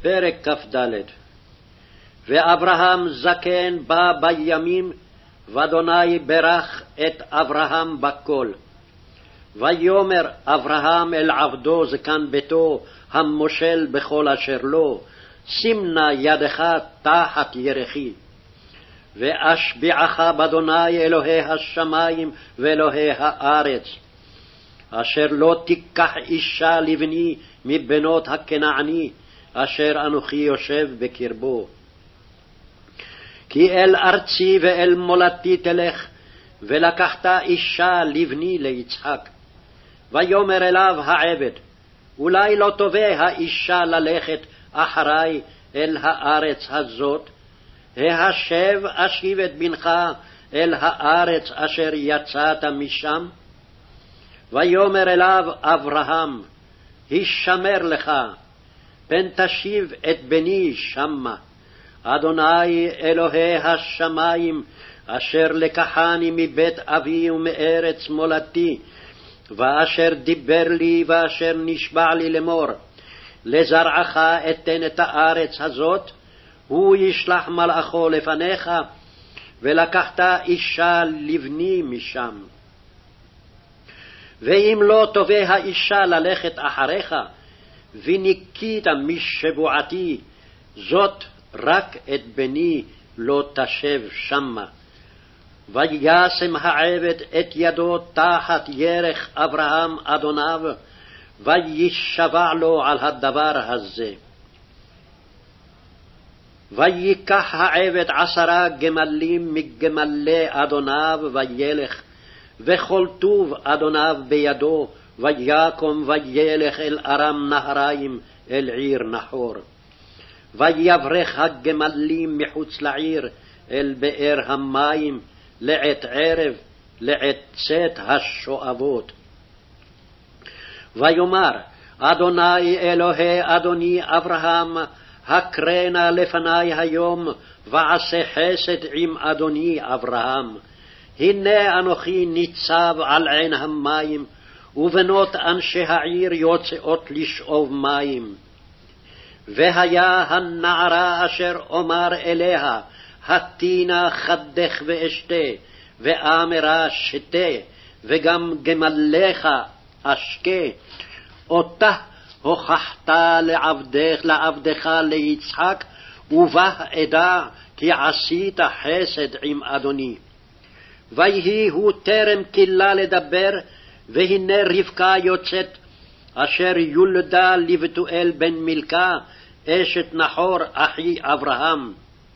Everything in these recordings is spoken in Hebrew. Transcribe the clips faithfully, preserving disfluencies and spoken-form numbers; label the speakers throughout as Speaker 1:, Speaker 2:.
Speaker 1: פרק כ"ד. ואברהם זקן בא בימים, ואדוני ברך את אברהם בכל. ויאמר אברהם אל עבדו זקן ביתו, המושל בכל אשר לו, שים נא ידך תחת ירכי. ואשביעך באדוני אלוהי השמים ואלוהי הארץ, אשר לא תיקח אישה לבני מבנות הכנעני, אשר אנוכי יושב בקרבו. כי אל ארצי ואל מולדתי תלך, ולקחת אישה לבני ליצחק. ויאמר אליו העבד, אולי לא תובע האישה ללכת אחרי אל הארץ הזאת? ההשב אשיב את בנך אל הארץ אשר יצאת משם? ויאמר אליו אברהם, הישמר לך, פן תשיב את בני שמה. אדוני אלוהי השמים, אשר לקחני מבית אבי ומארץ מולדתי, ואשר דיבר לי ואשר נשבע לי לאמור, לזרעך אתן את הארץ הזאת, הוא ישלח מלאכו לפניך, ולקחת אישה לבני משם. ואם לא תובע האישה ללכת אחריך, וניקית משבועתי, זאת רק את בני לא תשב שמה. וישם העבד את ידו תחת ירך אברהם אדוניו, וישבע לו על הדבר הזה. ויקח העבד עשרה גמלים מגמלי אדוניו וילך, וכל טוב אדוניו בידו, ויקום וילך אל ארם נהריים, אל עיר נחור. ויברך הגמלים מחוץ לעיר, אל באר המים, לעת ערב, לעת צאת השואבות. ויאמר, אדוני אלוהי אדוני אברהם, הקרנה לפני היום, ועשה חסד עם אדוני אברהם. הנה אנוכי ניצב על עין המים, ובנות אנשי העיר יוצאות לשאוב מים. והיה הנערה אשר אומר אליה, התינה חדך ואשתה, ואמרה שתה, וגם גמליך אשקה, אותה הוכחת לעבדך, לעבדך ליצחק, ובה אדע כי עשית חסד עם אדוני. ויהי הוא טרם כלה לדבר, והנה רבקה יוצאת, אשר יולדה לבתואל בן מילכה, אשת נחור אחי אברהם,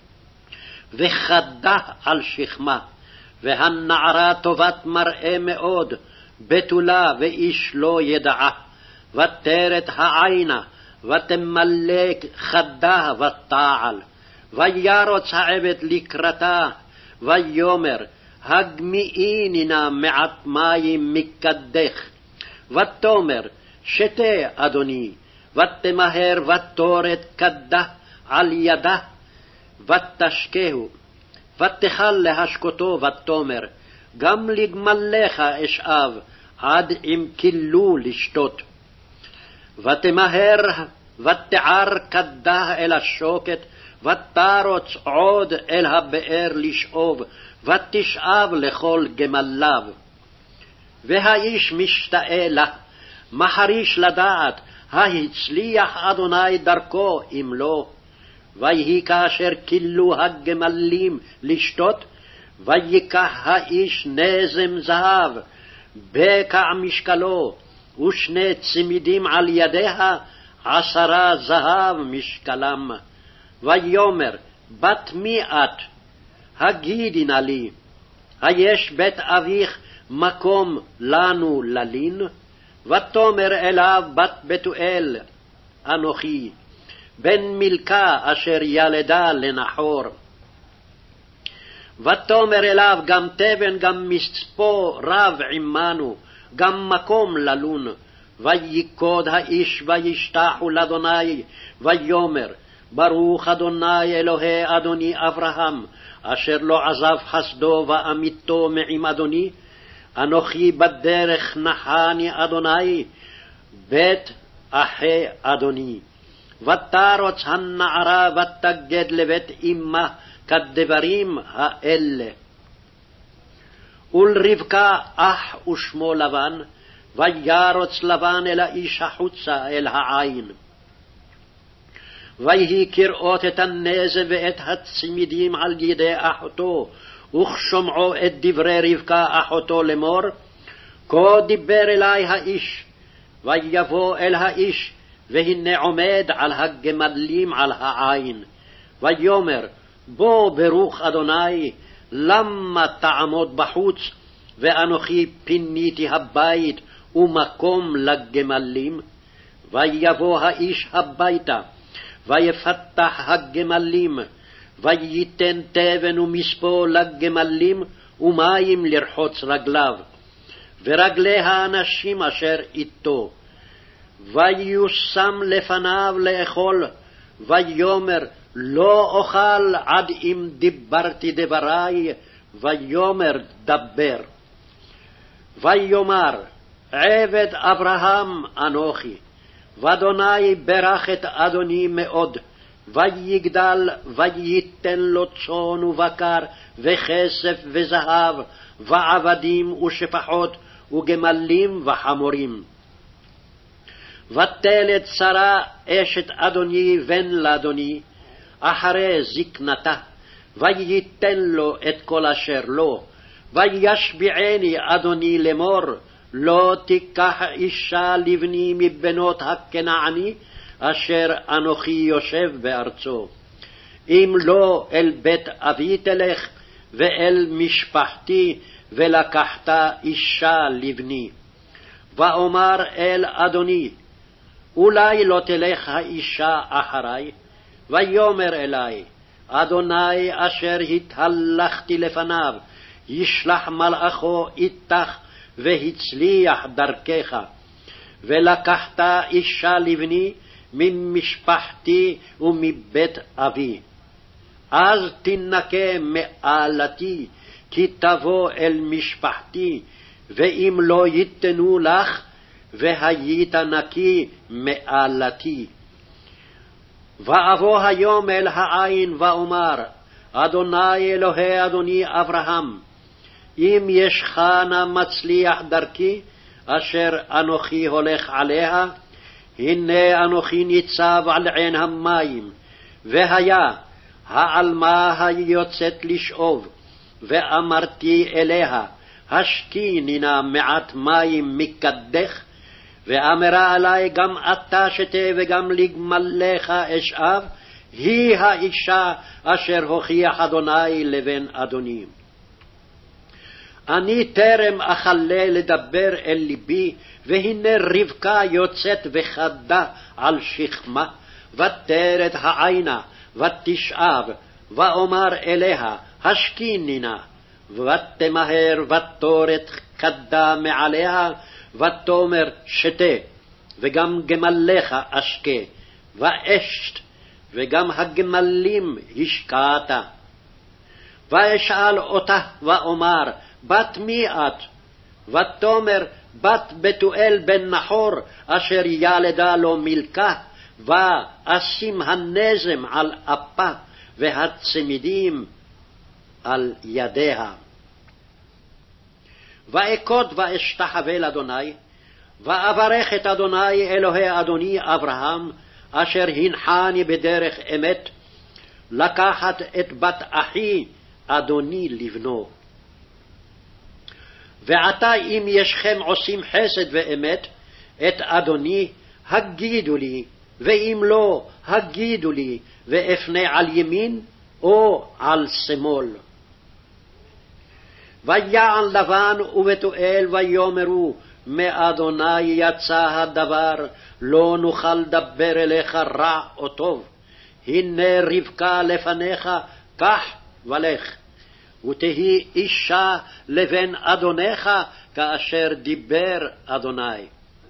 Speaker 1: וחדה על שכמה. והנערה טובת מראה מאוד, בתולה ואיש לא ידעה, ותרת העינה, ותמלא חדה ותעל. וירוץ העבד לקראתה, ויאמר, הגמיעיני נא מעט מים מקדך. ותאמר, שתה אדוני, ותמהר ותורת כדה על ידה, ותשקהו. ותכל להשקותו, ותאמר, גם לגמליך אשאב, עד אם כילו לשתות. ותמהר ותער כדה אל השוקת, ותרוץ עוד אל הבאר לשאוב, ותשאב לכל גמליו. והאיש משתאה לה, מחריש לדעת, ההצליח אדוני דרכו אם לא. ויהי כאשר כילו הגמלים לשתות, ויקח האיש נזם זהב, בקע משקלו, ושני צמידים על ידיה, עשרה זהב משקלם. ויאמר, בת מי את? הגידי נא לי, היש בית אביך מקום לנו ללין? ותאמר אליו בת בתואל, אנוכי, בן מילכה אשר ילדה לנחור. ותאמר אליו, גם תבן גם מצפו רב עמנו, גם מקום ללון. ויקוד האיש וישתחו לאדוני, ויאמר, ברוך אדוני אלוהי אדוני אברהם, אשר לא עזב חסדו ואמיתו מעם אדוני. אנוכי בדרך נחני אדוני, בית אחי אדוני. ותרוץ הנערה ותגד לבית אמה כדברים האלה. ולרבקה אח ושמו לבן, וירוץ לבן אל האיש החוצה אל העין. ויהי כראות את הנזל ואת הצמידים על ידי אחותו, וכשומעו את דברי רבקה אחותו לאמור, כה דיבר אלי האיש. ויבוא אל האיש, והנה עומד על הגמלים על העין. ויאמר, בוא ברוך אדוני, למה תעמוד בחוץ, ואנוכי פיניתי הבית ומקום לגמלים? ויבוא האיש הביתה, ויפתח הגמלים, וייתן תבן ומספו לגמלים, ומים לרחוץ רגליו, ורגלי האנשים אשר איתו. ויושם לפניו לאכול, ויאמר, לא אוכל עד אם דיברתי דברי, ויאמר דבר. ויאמר, עבד אברהם אנוכי, ואדוני ברך את אדוני מאוד, ויגדל וייתן לו צאן ובקר וכסף וזהב ועבדים ושפחות וגמלים וחמורים. ותלד שרה אשת אדוני בן לאדוני אחרי זקנתה, וייתן לו את כל אשר לו. וישביעני אדוני לאמור, לא תיקח אישה לבני מבנות הכנעני אשר אנוכי יושב בארצו. אם לא, אל בית אבי תלך ואל משפחתי, ולקחת אישה לבני. ואומר אל אדוני, אולי לא תלך האישה אחרי? ויאמר אלי, אדוני אשר התהלכתי לפניו, ישלח מלאכו איתך, והצליח דרכך, ולקחת אישה לבני ממשפחתי ומבית אבי. אז תנקה מעלתי, כי תבוא אל משפחתי, ואם לא ייתנו לך, והיית נקי מעלתי. ואבוא היום אל העין ואומר, אדוני אלוהי אדוני אברהם, אם ישך נא מצליח דרכי, אשר אנוכי הולך עליה, הנה אנוכי ניצב על עין המים, והיה העלמה היוצאת לשאוב, ואמרתי אליה, השקיני נא מעט מים מקדך, ואמרה עלי, גם אתה שתה וגם לגמליך אשאב, היא האישה אשר הוכיח אדוני לבן אדוני. אני טרם אכלה לדבר אל ליבי, והנה רבקה יוצאת וחדה על שכמה, ותרד העינה, ותשאב, ואומר אליה, השקיני נא, ותמהר ותורת חדה מעליה, ותאמר שתה, וגם גמליך אשקה, ואשת, וגם הגמלים השקעת. ואשאל אותה ואומר, בת מי את? ותאמר, בת בתואל בן נחור, אשר ילדה לו מלכה, ואשים הנזם על אפה, והצמידים על ידיה. ואכות ואשתחווה לאדוני, ואברך את אדוני אלוהי אדוני אברהם, אשר הנחני בדרך אמת, לקחת את בת אחי אדוני לבנו. ועתה אם ישכם עושים חסד ואמת, את אדוני הגידו לי, ואם לא הגידו לי, ואפנה על ימין או על שמאל. ויען לבן ובתואל ויאמרו, מאדוני יצא הדבר, לא נוכל דבר אליך רע או טוב. הנה רבקה לפניך, קח ולך, ותהי אישה לבן אדונך, כאשר דיבר אדוני.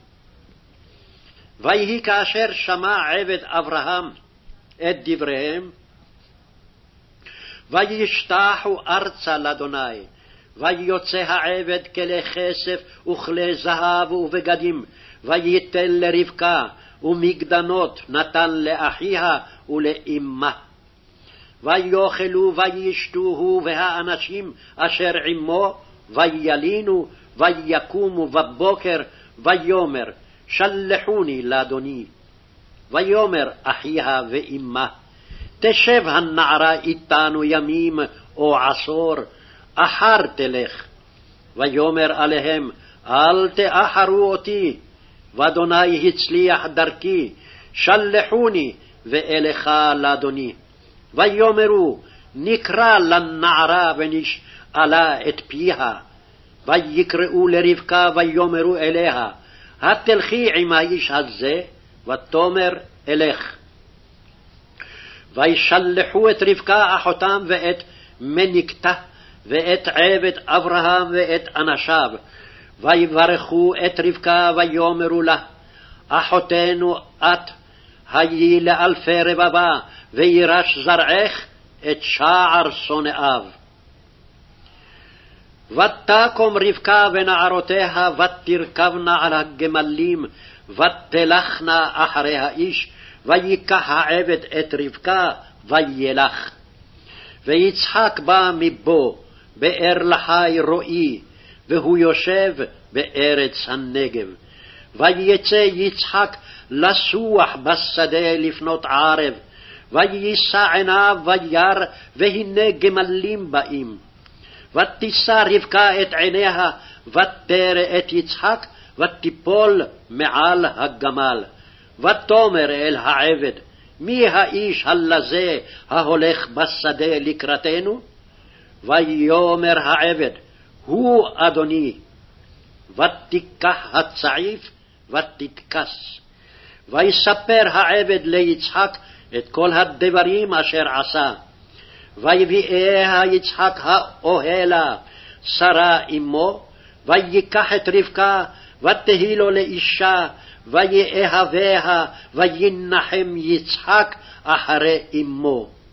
Speaker 1: ויהי כאשר שמע עבד אברהם את דבריהם, וישתחו ארצה לאדוני. ויוצא העבד כלי כסף וכלי זהב ובגדים, וייתן לרבקה, ומגדנות נתן לאחיה ולאמה. ויאכלו וישתו הוא והאנשים אשר עמו, וילינו, ויקומו בבוקר, ויאמר שלחוני לאדוני. ויאמר אחיה ואמה, תשב הנערה איתנו ימים או עשור, אחר תלך. ויאמר עליהם, אל תאחרו אותי, ואדוני הצליח דרכי, שלחוני ואלכה לאדוני. ויאמרו, נקרא לנערה ונשאלה את פיה. ויקראו לרבקה ויאמרו אליה, התלכי עם האיש הזה? ותאמר אלך. וישלחו את רבקה אחותם ואת מניקתה ואת עבד אברהם ואת אנשיו, ויברכו את רבקה ויאמרו לה, אחותנו את, היי לאלפי רבבה, וירש זרעך את שער שונאיו. ותקום רבקה ונערותיה ותרכבנה על הגמלים, ותלכנה אחרי האיש, ויקח העבד את רבקה וילך. ויצחק בא מבו, באר לחי רועי, והוא יושב בארץ הנגב. ויצא יצחק לסוח בשדה לפנות ערב, ויישא עיניו וירא, והנה גמלים באים. ותישא רבקה את עיניה, ותרא את יצחק, ותיפול מעל הגמל. ותאמר אל העבד, מי האיש הלזה ההולך בשדה לקראתנו? ויאמר העבד, הוא אדוני. ותיקח הצעיף ותתכס. ויספר העבד ליצחק את כל הדברים אשר עשה. ויביאה יצחק האוהלה, שרה אמו, ויקח את רבקה, ותהי לו לאישה, ויאהביה, וינחם יצחק אחרי אמו.